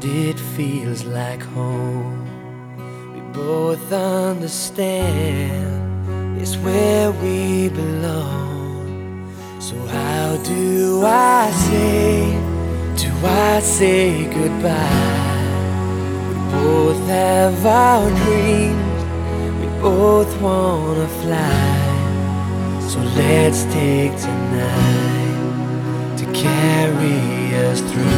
it feels like home. We both understand it's where we belong. So how do I say goodbye? We both have our dreams, we both wanna fly. So let's take tonight to carry us through.